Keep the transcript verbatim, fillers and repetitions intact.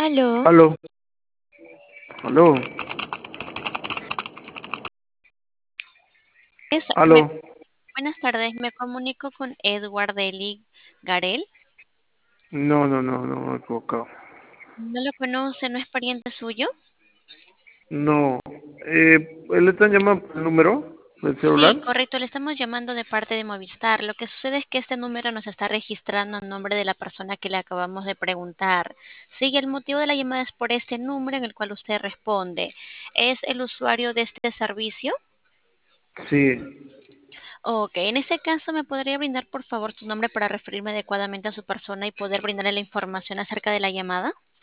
Aló, Aló, aló, es- aló. me- buenas tardes, me comunico con Edward Eli Garel. No, no, no, no, me he equivocado. ¿No lo conoce? ¿No es pariente suyo? No. Eh, ¿le están llamando por el número del Sí, celular? correcto, le estamos llamando de parte de Movistar. Lo que sucede es que este número nos está registrando en nombre de la persona que le acabamos de preguntar. Sí, y el motivo de la llamada es por este número en el cual usted responde. ¿Es el usuario de este servicio? Sí. Ok, en ese caso, ¿me podría brindar por favor su nombre para referirme adecuadamente a su persona y poder brindarle la información acerca de la llamada?